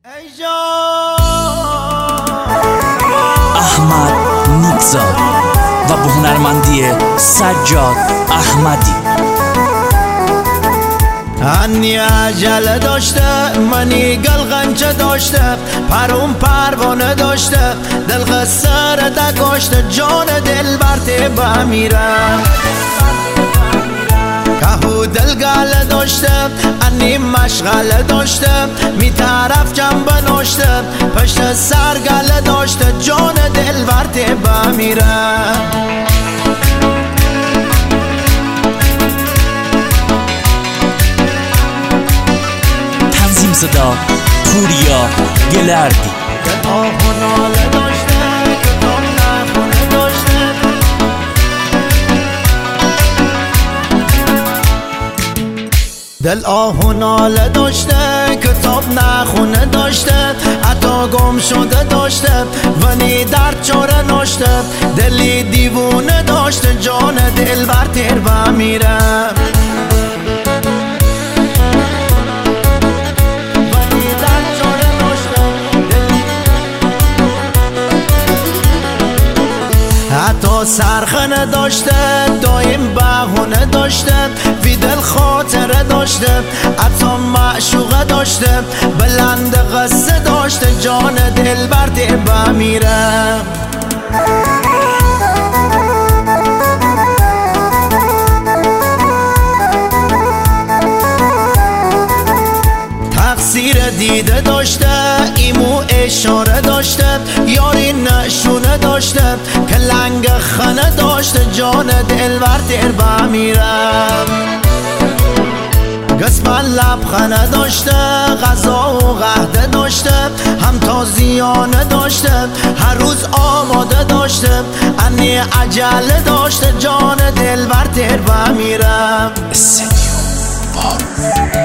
احمد نیکزاد و به هنرمندی سجاد احمدی. انی عجله داشته، منی گلغنچه داشته، پروم پروانه داشته، دل قصر دکاشته، جان دل برته بمیره. کهو دلگله داشته، انی مشغله داشته، می طرف جنبه ناشته، پشت سرگله داشته، جان دل برته بمیره. صدا پوریا گلردی. دل آهناله داشته کتاب نخونه داشته، دل آهناله داشته کتاب نخونه داشته، حتی گم شده داشته ونی در چاره ناشته، دلی دیوونه داشته، جان دل بر تیر بمیره. حتی سرخنه داشته، دایم بهونه داشته، فی دل خاطره داشته، حتی معشوقه داشته، بلند قصه داشته، جان دل بر دل بمیره. تقصیر دیده داشته، ایمو اشاره داشته، یاری نشونه داشته، که لنگ خنه داشته، جان دل بر دل بمیرم. قسم لبخنه داشته، غذا و قهده داشته، هم تازیانه داشته، هر روز آماده داشته، انی عجله داشته، جان دل بر دل بمیرم.